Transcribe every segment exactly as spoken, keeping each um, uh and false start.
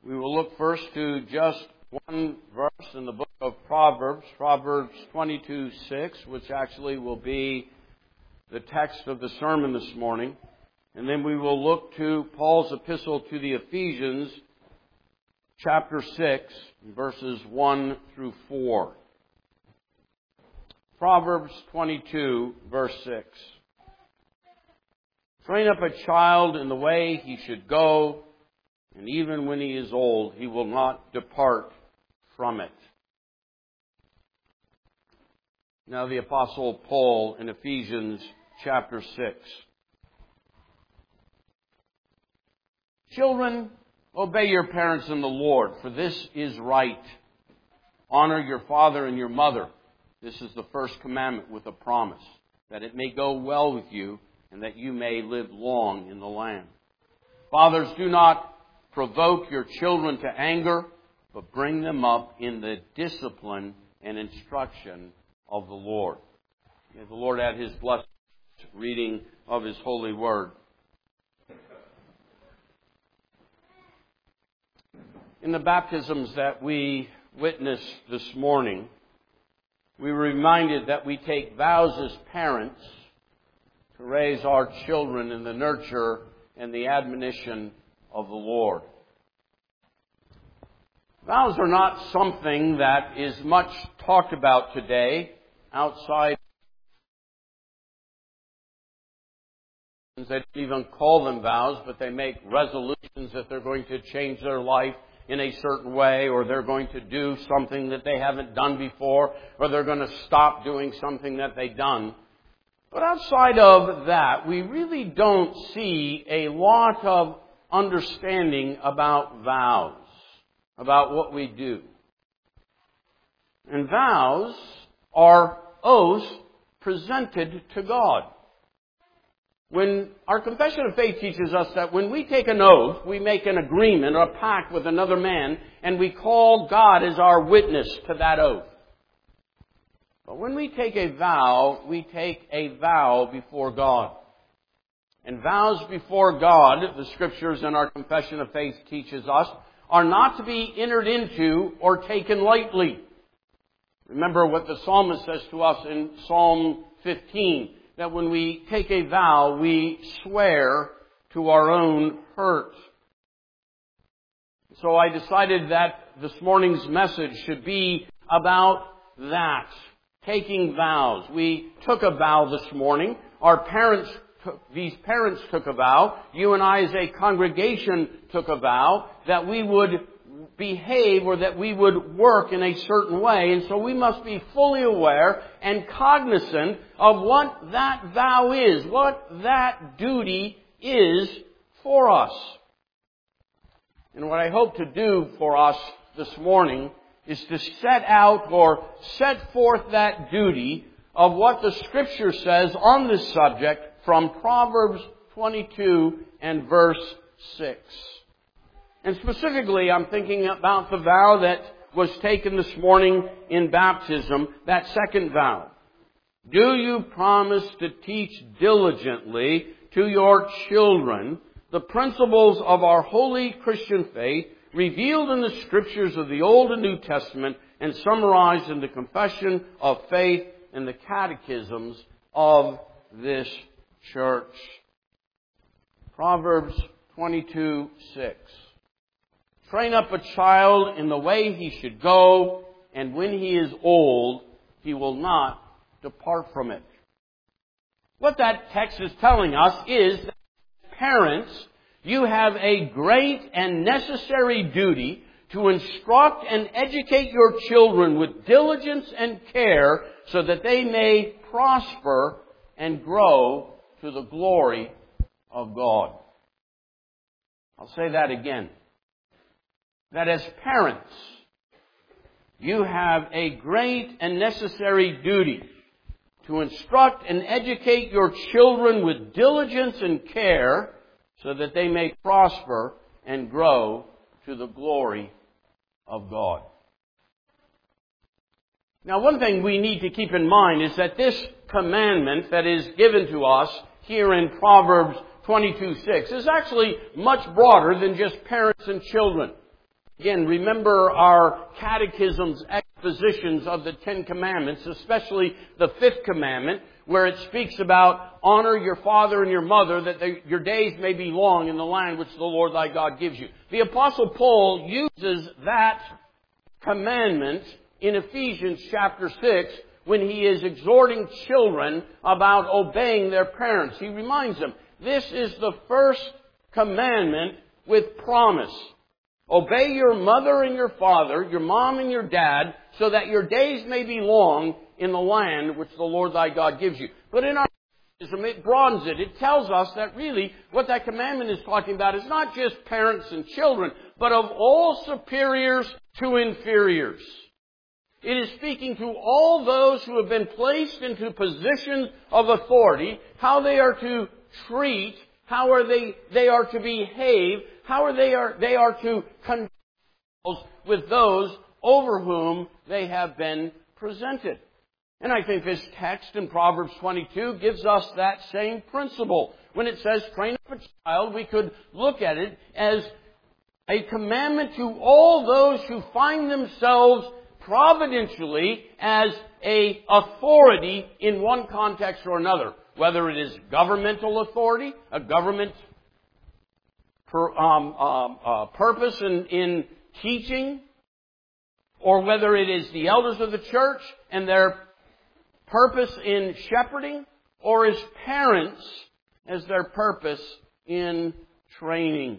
We will look first to just one verse in the book of Proverbs, Proverbs twenty-two six, which actually will be the text of the sermon this morning. And then we will look to Paul's epistle to the Ephesians, chapter six, verses one through four. Proverbs twenty-two, verse six. Train up a child in the way he should go, and even when he is old, he will not depart from it. Now the Apostle Paul in Ephesians chapter six. Children, obey your parents in the Lord, for this is right. Honor your father and your mother. This is the first commandment with a promise, that it may go well with you and that you may live long in the land. Fathers, do not provoke your children to anger, but bring them up in the discipline and instruction of the Lord. May the Lord add His blessed reading of His holy word. In the baptisms that we witnessed this morning, we were reminded that we take vows as parents to raise our children in the nurture and the admonition of the Lord. Vows are not something that is much talked about today outside. They don't even call them vows, but they make resolutions that they're going to change their life in a certain way, or they're going to do something that they haven't done before, or they're going to stop doing something that they've done. But outside of that, we really don't see a lot of understanding about vows, about what we do. And vows are oaths presented to God. When our confession of faith teaches us that when we take an oath, we make an agreement or a pact with another man, and we call God as our witness to that oath. But when we take a vow, we take a vow before God. And vows before God, the Scriptures and our confession of faith teaches us, are not to be entered into or taken lightly. Remember what the psalmist says to us in Psalm fifteen, that when we take a vow, we swear to our own hurt. So I decided that this morning's message should be about that, taking vows. We took a vow this morning. Our parents These parents took a vow. You and I as a congregation took a vow that we would behave or that we would work in a certain way. And so we must be fully aware and cognizant of what that vow is, what that duty is for us. And what I hope to do for us this morning is to set out or set forth that duty of what the Scripture says on this subject from Proverbs twenty-two and verse six. And specifically, I'm thinking about the vow that was taken this morning in baptism, that second vow. Do you promise to teach diligently to your children the principles of our holy Christian faith, revealed in the Scriptures of the Old and New Testament and summarized in the Confession of Faith and the Catechisms of this church? Proverbs twenty-two six. Train up a child in the way he should go, and when he is old, he will not depart from it. What that text is telling us is that parents, you have a great and necessary duty to instruct and educate your children with diligence and care so that they may prosper and grow to the glory of God. I'll say that again. That as parents, you have a great and necessary duty to instruct and educate your children with diligence and care so that they may prosper and grow to the glory of God. Now, one thing we need to keep in mind is that this commandment that is given to us here in Proverbs twenty-two six is actually much broader than just parents and children. Again, remember our catechism's expositions of the Ten Commandments, especially the fifth commandment, where it speaks about honor your father and your mother, that they, your days may be long in the land which the Lord thy God gives you. The Apostle Paul uses that commandment in Ephesians chapter six when he is exhorting children about obeying their parents. He reminds them, this is the first commandment with promise. Obey your mother and your father, your mom and your dad, so that your days may be long in the land which the Lord thy God gives you. But in our Judaism, it broadens it. It tells us that really what that commandment is talking about is not just parents and children, but of all superiors to inferiors. It is speaking to all those who have been placed into positions of authority, how they are to treat, how are they, they are to behave, how are they are they are to conduct with those over whom they have been presented. And I think this text in Proverbs twenty-two gives us that same principle. When it says train up a child, we could look at it as a commandment to all those who find themselves providentially as a authority in one context or another. Whether it is governmental authority, a government per, um, um, uh, purpose in, in teaching, or whether it is the elders of the church and their purpose in shepherding, or as parents as their purpose in training.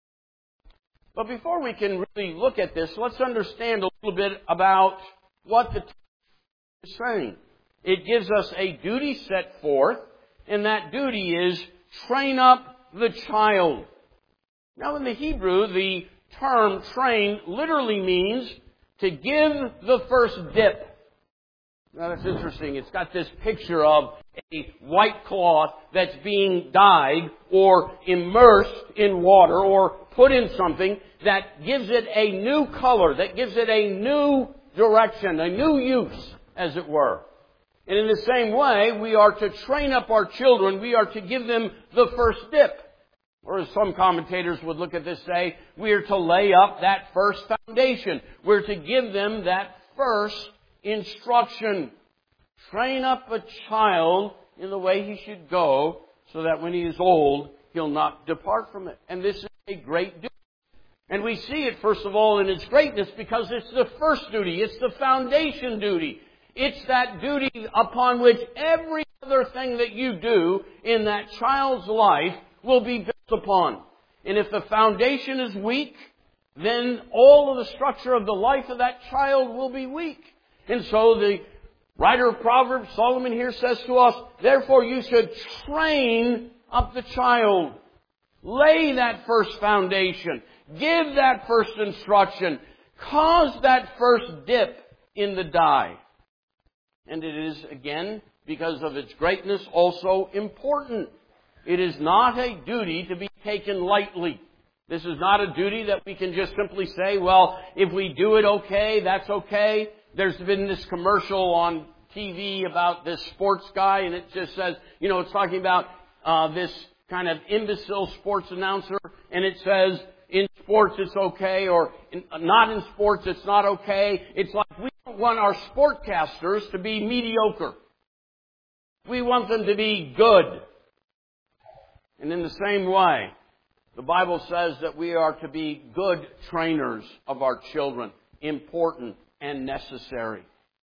But before we can really look at this, let's understand a little bit about what the text is saying. It gives us a duty set forth, and that duty is train up the child. Now in the Hebrew, the term train literally means to give the first dip. Now that's interesting. It's got this picture of a white cloth that's being dyed or immersed in water or put in something that gives it a new color, that gives it a new direction, a new use, as it were. And in the same way, we are to train up our children. We are to give them the first dip. Or as some commentators would look at this say, we are to lay up that first foundation. We're to give them that first instruction. Train up a child in the way he should go, so that when he is old, he'll not depart from it. And this is a great duty. And we see it, first of all, in its greatness because it's the first duty. It's the foundation duty. It's that duty upon which every other thing that you do in that child's life will be built upon. And if the foundation is weak, then all of the structure of the life of that child will be weak. And so the writer of Proverbs, Solomon here, says to us, therefore you should train up the child. Lay that first foundation. Give that first instruction. Cause that first dip in the dye. And it is, again, because of its greatness, also important. It is not a duty to be taken lightly. This is not a duty that we can just simply say, well, if we do it okay, that's okay. There's been this commercial on T V about this sports guy, and it just says, you know, it's talking about uh, this kind of imbecile sports announcer, and it says, in sports it's okay, or in, not in sports it's not okay. It's like we don't want our sportcasters to be mediocre. We want them to be good. And in the same way, the Bible says that we are to be good trainers of our children, important and necessary.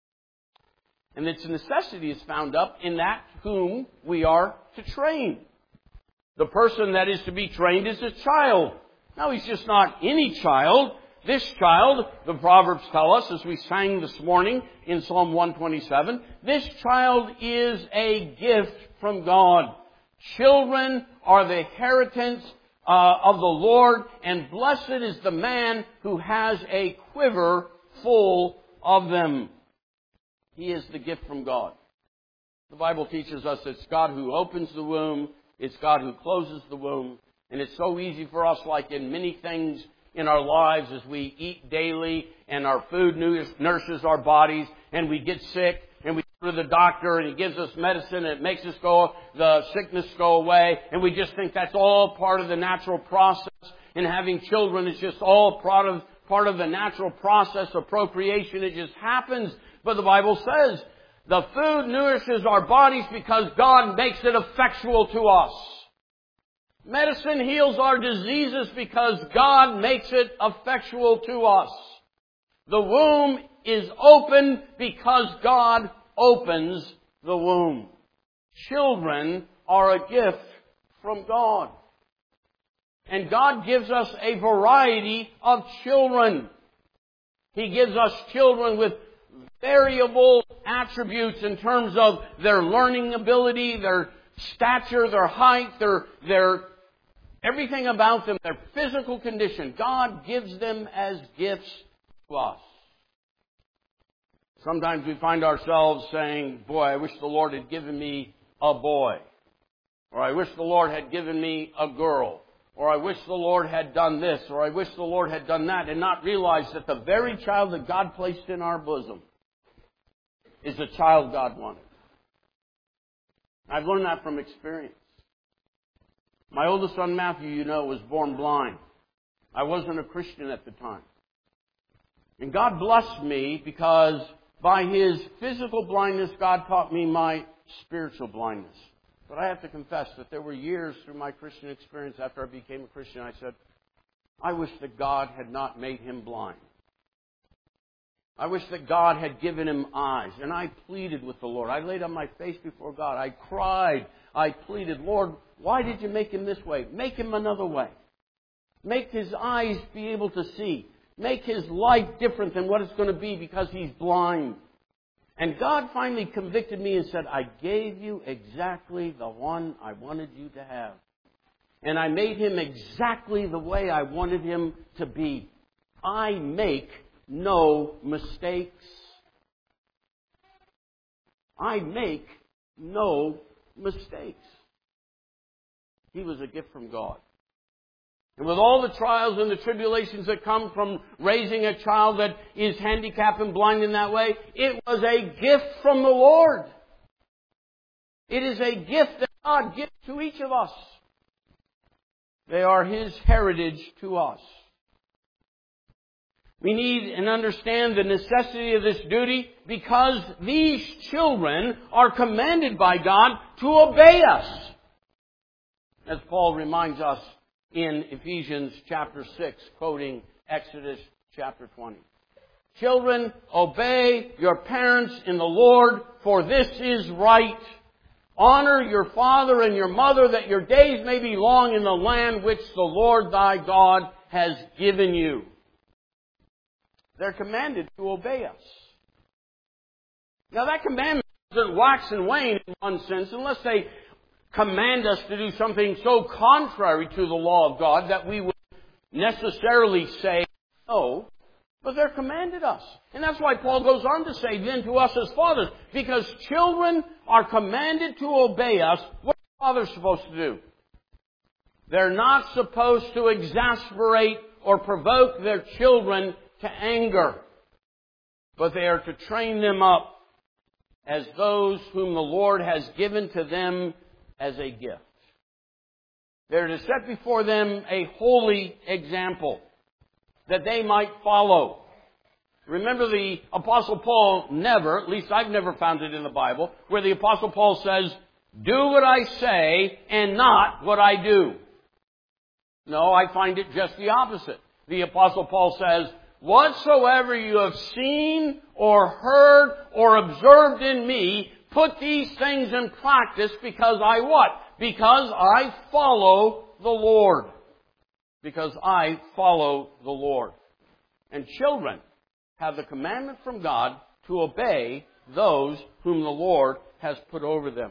And its necessity is found up in that whom we are to train. The person that is to be trained is a child. Now, he's just not any child. This child, the Proverbs tell us, as we sang this morning in Psalm one twenty-seven, this child is a gift from God. Children are the inheritance uh, of the Lord, and blessed is the man who has a quiver full of them. He is the gift from God. The Bible teaches us it's God who opens the womb, it's God who closes the womb, and it's so easy for us, like in many things in our lives, as we eat daily and our food nourishes our bodies and we get sick and we go to the doctor and he gives us medicine and it makes us go, the sickness go away, and we just think that's all part of the natural process, and having children is just all part of part of the natural process of procreation. It just happens. But the Bible says the food nourishes our bodies because God makes it effectual to us. Medicine heals our diseases because God makes it effectual to us. The womb is open because God opens the womb. Children are a gift from God. And God gives us a variety of children. He gives us children with variable attributes in terms of their learning ability, their stature, their height, their, their everything about them, their physical condition. God gives them as gifts to us. Sometimes we find ourselves saying, boy, I wish the Lord had given me a boy. Or I wish the Lord had given me a girl. Or I wish the Lord had done this. Or I wish the Lord had done that. And not realize that the very child that God placed in our bosom is the child God wanted. I've learned that from experience. My oldest son, Matthew, you know, was born blind. I wasn't a Christian at the time. And God blessed me because by His physical blindness, God taught me my spiritual blindness. But I have to confess that there were years through my Christian experience after I became a Christian, I said, I wish that God had not made him blind. I wish that God had given him eyes. And I pleaded with the Lord. I laid on my face before God. I cried. I pleaded, Lord, why did you make him this way? Make him another way. Make his eyes be able to see. Make his life different than what it's going to be because he's blind. And God finally convicted me and said, I gave you exactly the one I wanted you to have. And I made him exactly the way I wanted him to be. I make no mistakes. I make no mistakes. He was a gift from God. And with all the trials and the tribulations that come from raising a child that is handicapped and blind in that way, it was a gift from the Lord. It is a gift that God gives to each of us. They are His heritage to us. We need and understand the necessity of this duty because these children are commanded by God to obey us. As Paul reminds us in Ephesians chapter six, quoting Exodus chapter twenty. Children, obey your parents in the Lord, for this is right. Honor your father and your mother, that your days may be long in the land which the Lord thy God has given you. They're commanded to obey us. Now that commandment doesn't wax and wane in one sense unless they command us to do something so contrary to the law of God that we would necessarily say no, but they're commanded us. And that's why Paul goes on to say then to us as fathers, because children are commanded to obey us, what are fathers supposed to do? They're not supposed to exasperate or provoke their children to anger, but they are to train them up as those whom the Lord has given to them as a gift. They're to set before them a holy example that they might follow. Remember, the Apostle Paul never, at least I've never found it in the Bible, where the Apostle Paul says, do what I say and not what I do. No, I find it just the opposite. The Apostle Paul says, whatsoever you have seen or heard or observed in me, put these things in practice because I what? Because I follow the Lord. Because I follow the Lord. And children have the commandment from God to obey those whom the Lord has put over them.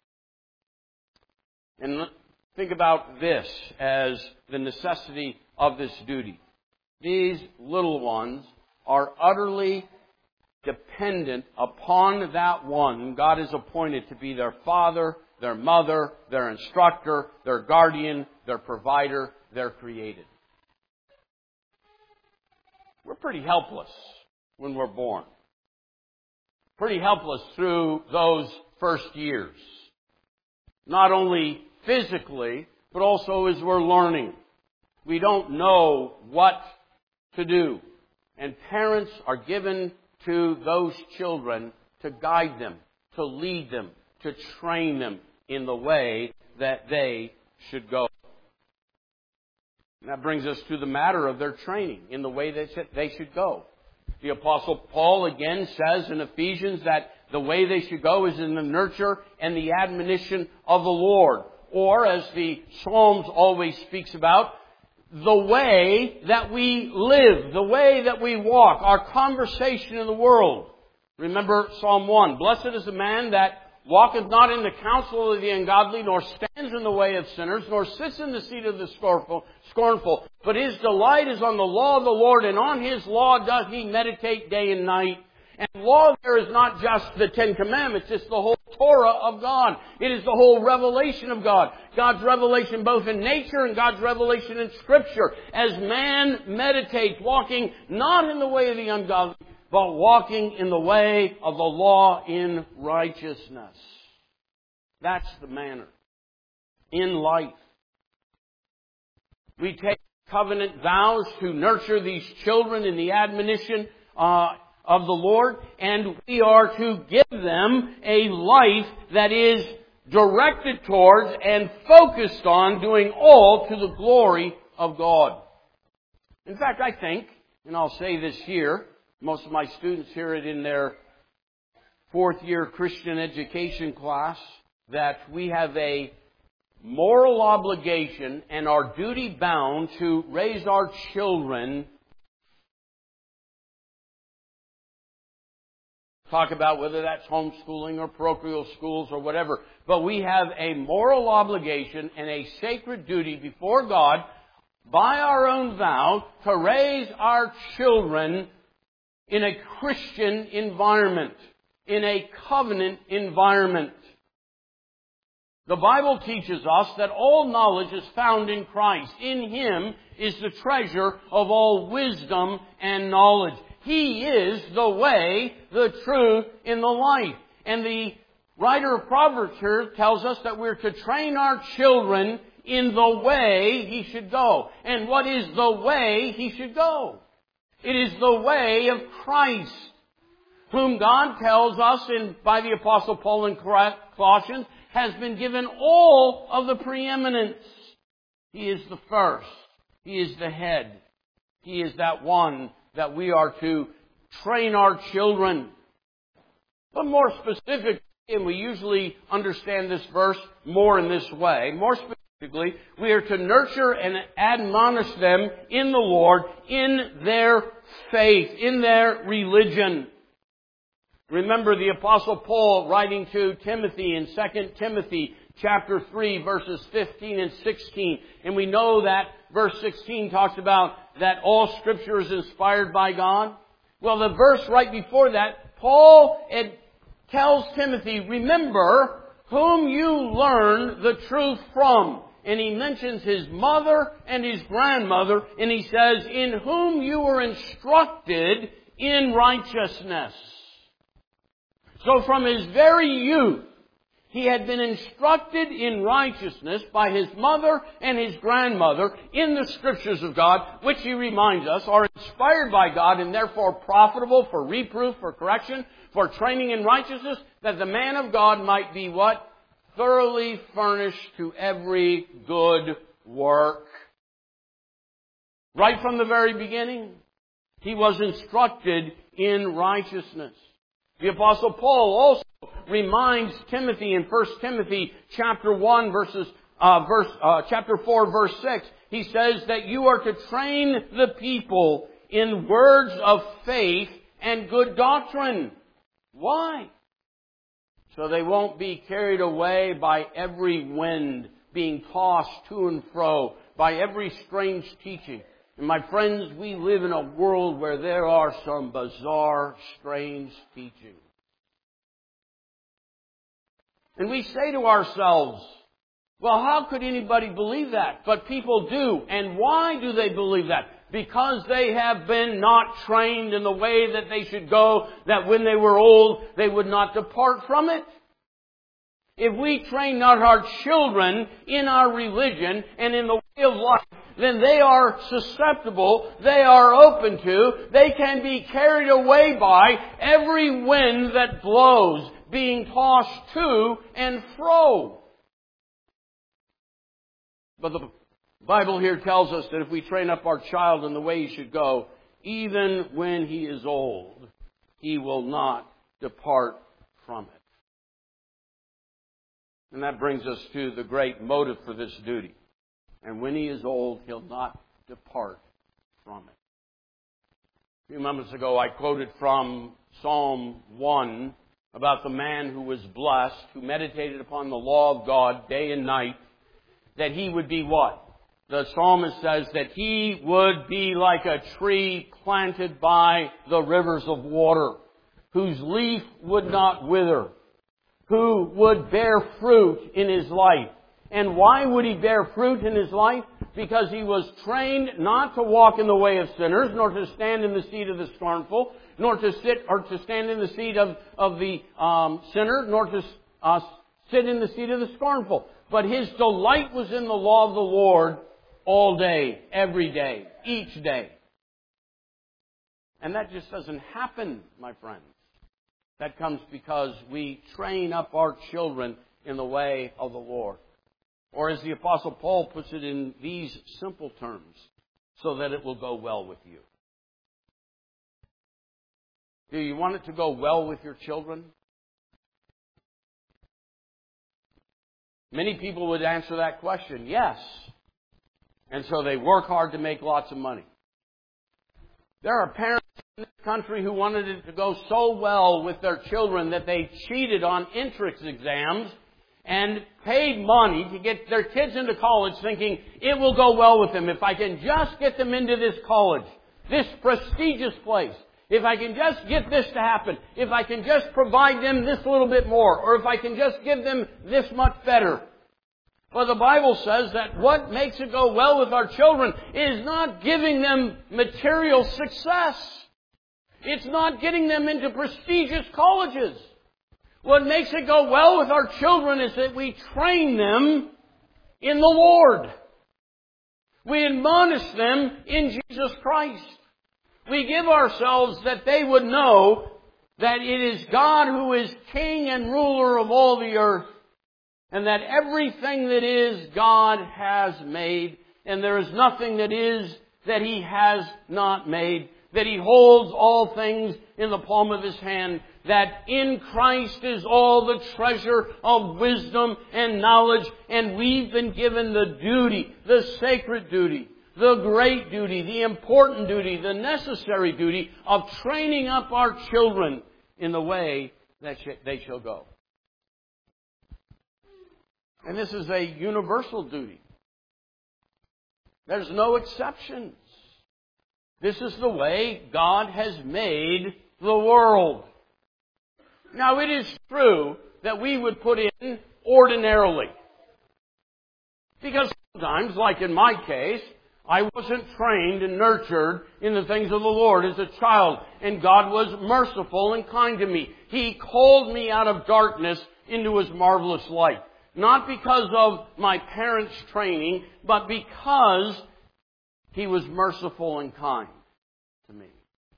And think about this as the necessity of this duty. These little ones are utterly dependent upon that one God has appointed to be their father, their mother, their instructor, their guardian, their provider, their creator. We're pretty helpless when we're born. Pretty helpless through those first years. Not only physically, but also as we're learning. We don't know what to do. And parents are given to those children to guide them, to lead them, to train them in the way that they should go. And that brings us to the matter of their training in the way that they should go. The Apostle Paul again says in Ephesians that the way they should go is in the nurture and the admonition of the Lord. Or, as the Psalms always speaks about, the way that we live, the way that we walk, our conversation in the world. Remember Psalm one, "Blessed is the man that walketh not in the counsel of the ungodly, nor stands in the way of sinners, nor sits in the seat of the scornful, scornful. But his delight is on the law of the Lord, and on his law doth he meditate day and night." And law there is not just the Ten Commandments, it's the whole Torah of God. It is the whole revelation of God. God's revelation both in nature and God's revelation in Scripture. As man meditates, walking not in the way of the ungodly, but walking in the way of the law in righteousness. That's the manner in life. We take covenant vows to nurture these children in the admonition uh, of the Lord, and we are to give them a life that is directed towards and focused on doing all to the glory of God. In fact, I think, and I'll say this here, most of my students hear it in their fourth year Christian education class, that we have a moral obligation and are duty bound to raise our children. Talk about whether that's homeschooling or parochial schools or whatever. But we have a moral obligation and a sacred duty before God by our own vow to raise our children in a Christian environment, in a covenant environment. The Bible teaches us that all knowledge is found in Christ. In Him is the treasure of all wisdom and knowledge. He is the way, the truth, and the life. And the writer of Proverbs here tells us that we're to train our children in the way he should go. And what is the way he should go? It is the way of Christ, whom God tells us in, by the Apostle Paul in Colossians, has been given all of the preeminence. He is the first. He is the head. He is that one that we are to train our children. But more specifically, and we usually understand this verse more in this way, more specifically, we are to nurture and admonish them in the Lord, in their faith, in their religion. Remember the Apostle Paul writing to Timothy in Second Timothy chapter three, verses fifteen and sixteen. And we know that verse sixteen talks about that all Scripture is inspired by God. Well, the verse right before that, Paul tells Timothy, remember whom you learned the truth from. And he mentions his mother and his grandmother, and he says, in whom you were instructed in righteousness. So from his very youth, he had been instructed in righteousness by his mother and his grandmother in the Scriptures of God, which he reminds us are inspired by God and therefore profitable for reproof, for correction, for training in righteousness, that the man of God might be what? Thoroughly furnished to every good work. Right from the very beginning, he was instructed in righteousness. The Apostle Paul also reminds Timothy in First Timothy chapter one, verses uh, verse uh, chapter four, verse six. He says that you are to train the people in words of faith and good doctrine. Why? So they won't be carried away by every wind, being tossed to and fro by every strange teaching. And my friends, we live in a world where there are some bizarre, strange teaching. And we say to ourselves, well, how could anybody believe that? But people do. And why do they believe that? Because they have been not trained in the way that they should go, that when they were old, they would not depart from it. If we train not our children in our religion and in the way of life then they are susceptible, they are open to, they can be carried away by every wind that blows, being tossed to and fro. But the Bible here tells us that if we train up our child in the way he should go, even when he is old, he will not depart from it. And that brings us to the great motive for this duty. And when he is old, he'll not depart from it. A few moments ago, I quoted from Psalm one about the man who was blessed, who meditated upon the law of God day and night, that he would be what? The psalmist says that he would be like a tree planted by the rivers of water, whose leaf would not wither, who would bear fruit in his life. And why would he bear fruit in his life? Because he was trained not to walk in the way of sinners, nor to stand in the seat of the scornful, nor to sit or to stand in the seat of, of the um, sinner, nor to uh, sit in the seat of the scornful. But his delight was in the law of the Lord all day, every day, each day. And that just doesn't happen, my friends. That comes because we train up our children in the way of the Lord. Or as the Apostle Paul puts it in these simple terms, so that it will go well with you. Do you want it to go well with your children? Many people would answer that question, yes. And so they work hard to make lots of money. There are parents in this country who wanted it to go so well with their children that they cheated on entrance exams and paid money to get their kids into college thinking it will go well with them if I can just get them into this college, this prestigious place. If I can just get this to happen, if I can just provide them this little bit more, or if I can just give them this much better. Well, the Bible says that what makes it go well with our children is not giving them material success. It's not getting them into prestigious colleges. What makes it go well with our children is that we train them in the Lord. We admonish them in Jesus Christ. We give ourselves that they would know that it is God who is King and ruler of all the earth, and that everything that is God has made, and there is nothing that is that He has not made, that He holds all things in the palm of His hand, that in Christ is all the treasure of wisdom and knowledge, and we've been given the duty, the sacred duty, the great duty, the important duty, the necessary duty of training up our children in the way that they shall go. And this is a universal duty. There's no exceptions. This is the way God has made the world. Now, it is true that we would put in ordinarily. Because sometimes, like in my case, I wasn't trained and nurtured in the things of the Lord as a child. And God was merciful and kind to me. He called me out of darkness into His marvelous light. Not because of my parents' training, but because He was merciful and kind to me.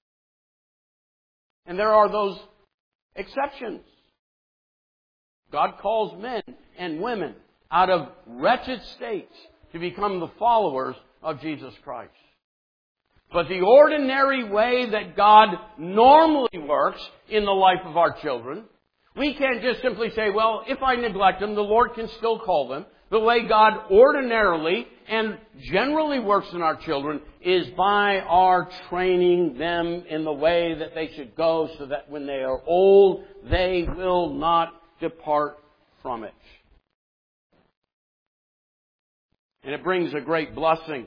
And there are those exceptions. God calls men and women out of wretched states to become the followers of Jesus Christ. But the ordinary way that God normally works in the life of our children, we can't just simply say, well, if I neglect them, the Lord can still call them. The way God ordinarily and generally works in our children is by our training them in the way that they should go, so that when they are old, they will not depart from it. And it brings a great blessing.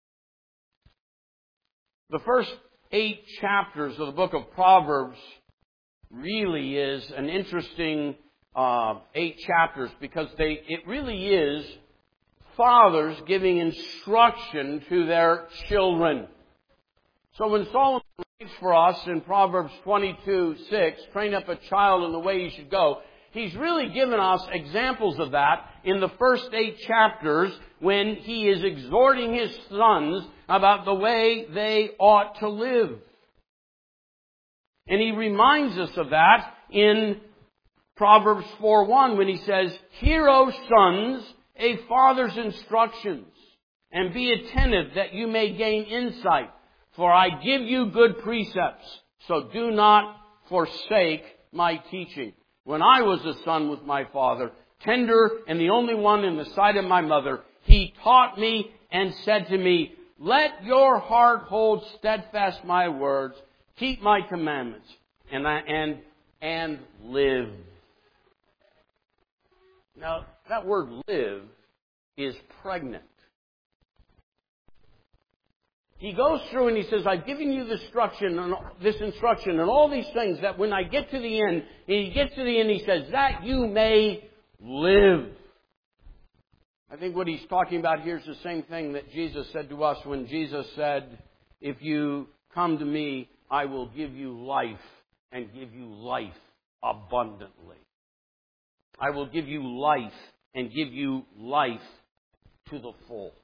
The first eight chapters of the book of Proverbs really is an interesting uh, eight chapters, because they it really is fathers giving instruction to their children. So when Solomon reads for us in Proverbs twenty-two six, train up a child in the way he should go, He's really given us examples of that in the first eight chapters when He is exhorting His sons about the way they ought to live. And He reminds us of that in Proverbs four one when He says, "Hear, O sons, a father's instructions, and be attentive that you may gain insight. For I give you good precepts, so do not forsake my teaching. When I was a son with my father, tender and the only one in the sight of my mother, he taught me and said to me, let your heart hold steadfast my words, keep my commandments, and I, and and live." Now, that word live is pregnant. He goes through and he says, I've given you this instruction, and this instruction and all these things that when I get to the end, and he gets to the end, he says, that you may live. I think what he's talking about here is the same thing that Jesus said to us when Jesus said, if you come to me, I will give you life and give you life abundantly. I will give you life and give you life to the full.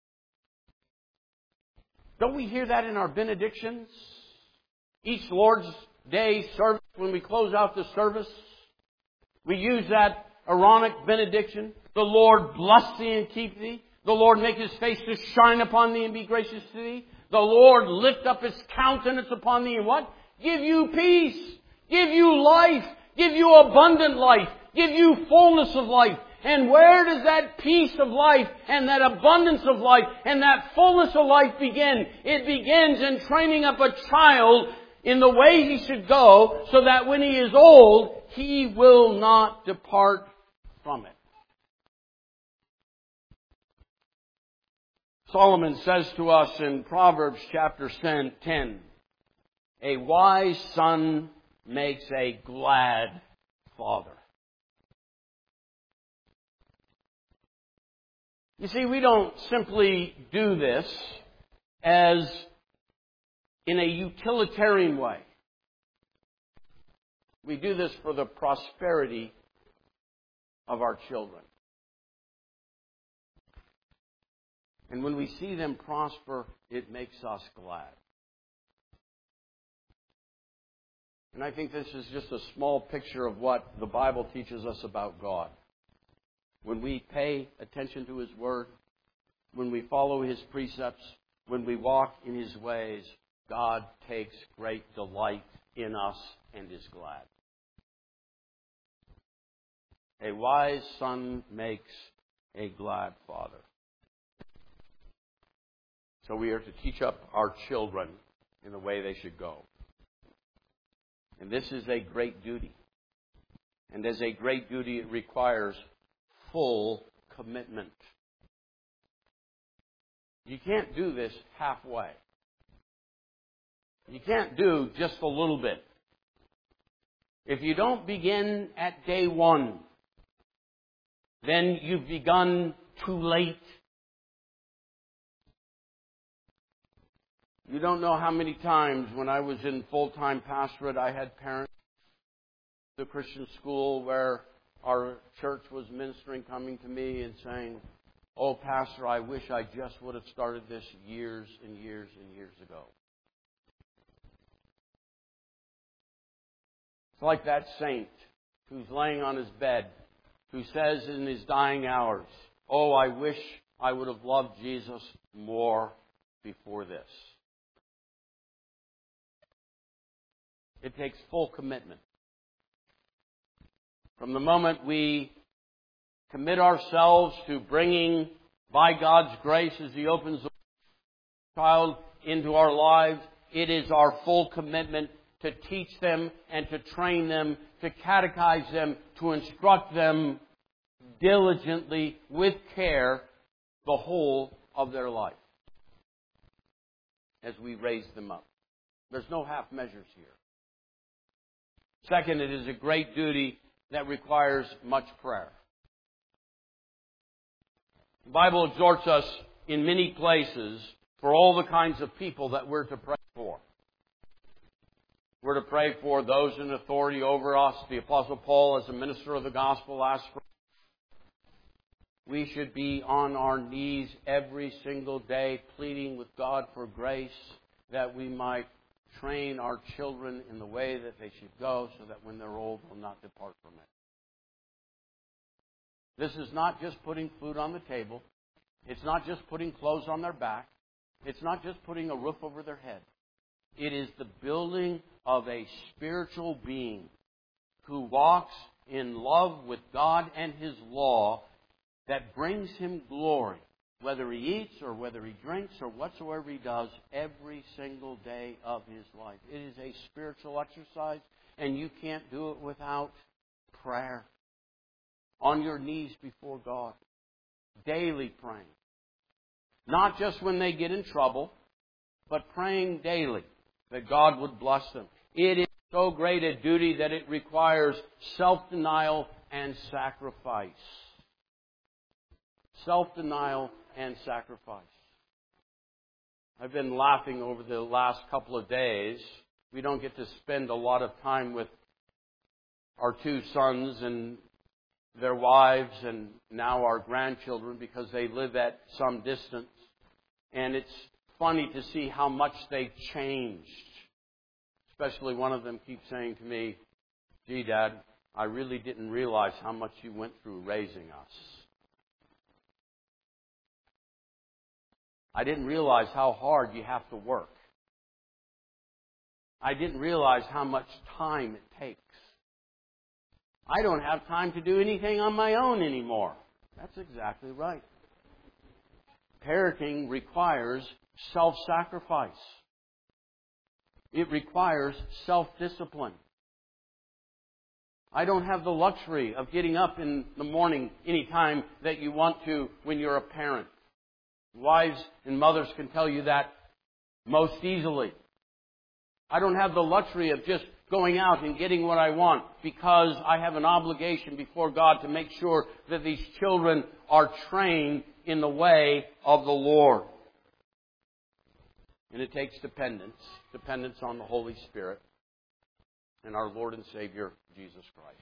Don't we hear that in our benedictions? Each Lord's Day service, when we close out the service, we use that Aaronic benediction. The Lord bless thee and keep thee. The Lord make His face to shine upon thee and be gracious to thee. The Lord lift up His countenance upon thee and what? Give you peace. Give you life. Give you abundant life. Give you fullness of life. And where does that peace of life and that abundance of life and that fullness of life begin? It begins in training up a child in the way he should go, so that when he is old, he will not depart from it. Solomon says to us in Proverbs chapter ten, a wise son makes a glad father. You see, we don't simply do this as in a utilitarian way. We do this for the prosperity of our children. And when we see them prosper, it makes us glad. And I think this is just a small picture of what the Bible teaches us about God. When we pay attention to His Word, when we follow His precepts, when we walk in His ways, God takes great delight in us and is glad. A wise son makes a glad father. So we are to teach up our children in the way they should go. And this is a great duty. And as a great duty, it requires full commitment. You can't do this halfway. You can't do just a little bit. If you don't begin at day one, then you've begun too late. You don't know how many times when I was in full-time pastorate, I had parents at the Christian school where our church was ministering coming to me and saying, oh, Pastor, I wish I just would have started this years and years and years ago. It's like that saint who's laying on his bed, who says in his dying hours, oh, I wish I would have loved Jesus more before this. It takes full commitment. From the moment we commit ourselves to bringing, by God's grace, as He opens the child into our lives, it is our full commitment to teach them and to train them, to catechize them, to instruct them diligently, with care, the whole of their life as we raise them up. There's no half measures here. Second, it is a great duty that requires much prayer. The Bible exhorts us in many places for all the kinds of people that we're to pray for. We're We're to pray for those in authority over us. The Apostle Paul, as a minister of the gospel, asked for. We should be on our knees every single day, pleading with God for grace, that we might train our children in the way that they should go, so that when they're old, they'll not depart from it. This is not just putting food on the table. It's not just putting clothes on their back. It's not just putting a roof over their head. It is the building of a spiritual being who walks in love with God and His law that brings Him glory, whether he eats or whether he drinks or whatsoever he does every single day of his life. It is a spiritual exercise, and you can't do it without prayer. On your knees before God. Daily praying. Not just when they get in trouble, but praying daily that God would bless them. It is so great a duty that it requires self-denial and sacrifice. Self-denial and sacrifice. I've been laughing over the last couple of days. We don't get to spend a lot of time with our two sons and their wives and now our grandchildren because they live at some distance. And it's funny to see how much they've changed. Especially one of them keeps saying to me, "Gee, Dad, I really didn't realize how much you went through raising us. I didn't realize how hard you have to work. I didn't realize how much time it takes. I don't have time to do anything on my own anymore." That's exactly right. Parenting requires self-sacrifice. It requires self-discipline. I don't have the luxury of getting up in the morning any time that you want to when you're a parent. Wives and mothers can tell you that most easily. I don't have the luxury of just going out and getting what I want because I have an obligation before God to make sure that these children are trained in the way of the Lord. And it takes dependence, dependence on the Holy Spirit and our Lord and Savior, Jesus Christ.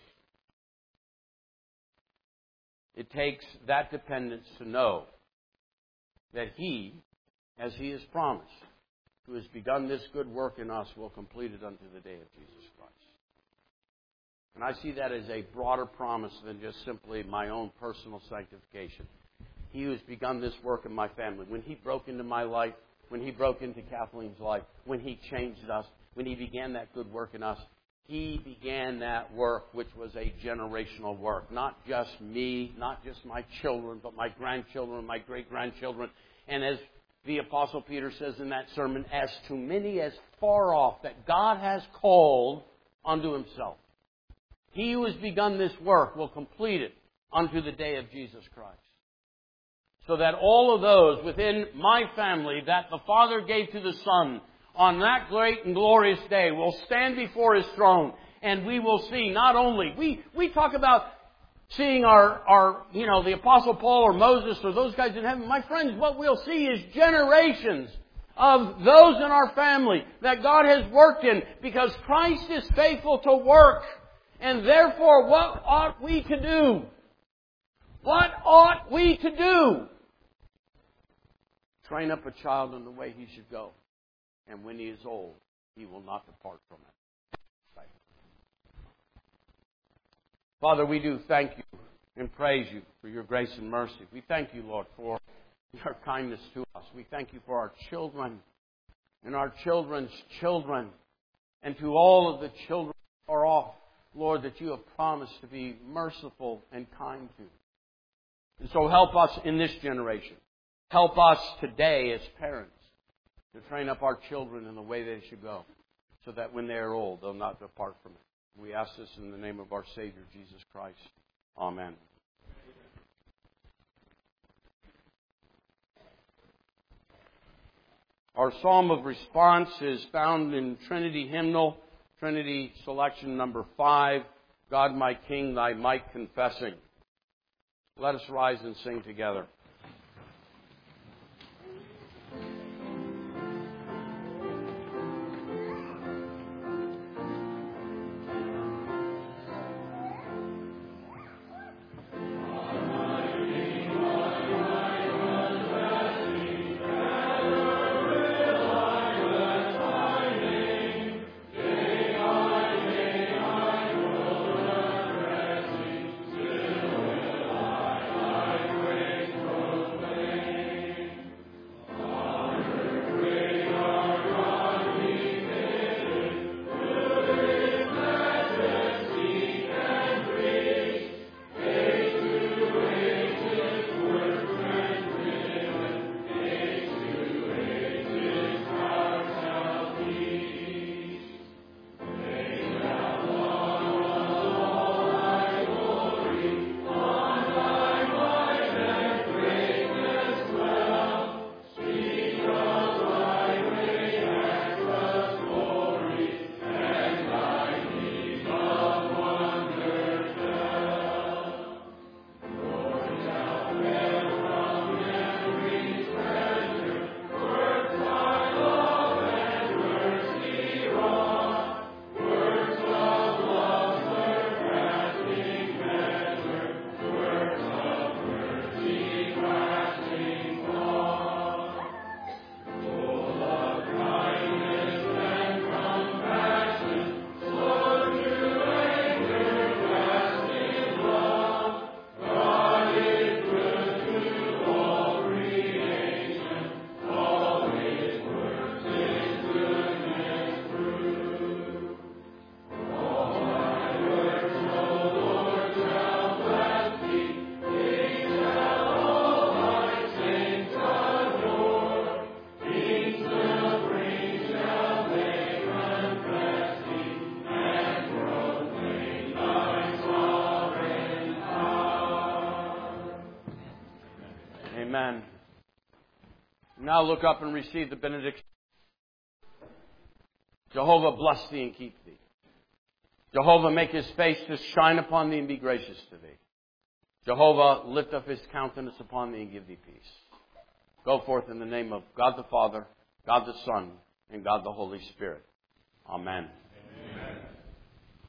It takes that dependence to know that He, as He has promised, who has begun this good work in us, will complete it unto the day of Jesus Christ. And I see that as a broader promise than just simply my own personal sanctification. He who has begun this work in my family, when He broke into my life, when He broke into Kathleen's life, when He changed us, when He began that good work in us, He began that work which was a generational work. Not just me, not just my children, but my grandchildren, my great-grandchildren. And as the Apostle Peter says in that sermon, as to many as far off that God has called unto Himself. He who has begun this work will complete it unto the day of Jesus Christ. So that all of those within my family that the Father gave to the Son on that great and glorious day will stand before His throne, and we will see not only, we, we talk about seeing our, our, you know, the Apostle Paul or Moses or those guys in heaven. My friends, what we'll see is generations of those in our family that God has worked in, because Christ is faithful to work. And therefore, what ought we to do? What ought we to do? Train up a child in the way he should go. And when he is old, he will not depart from it. Right. Father, we do thank you and praise you for your grace and mercy. We thank you, Lord, for your kindness to us. We thank you for our children and our children's children, and to all of the children far off, Lord, that you have promised to be merciful and kind to. And so help us in this generation. Help us today as parents to train up our children in the way they should go, so that when they are old, they'll not depart from it. We ask this in the name of our Savior, Jesus Christ. Amen. Our psalm of response is found in Trinity Hymnal, Trinity selection number five, God my King, thy might confessing. Let us rise and sing together. Amen. Now look up and receive the benediction. Jehovah bless thee and keep thee. Jehovah make his face to shine upon thee and be gracious to thee. Jehovah lift up his countenance upon thee and give thee peace. Go forth in the name of God the Father, God the Son, and God the Holy Spirit. Amen.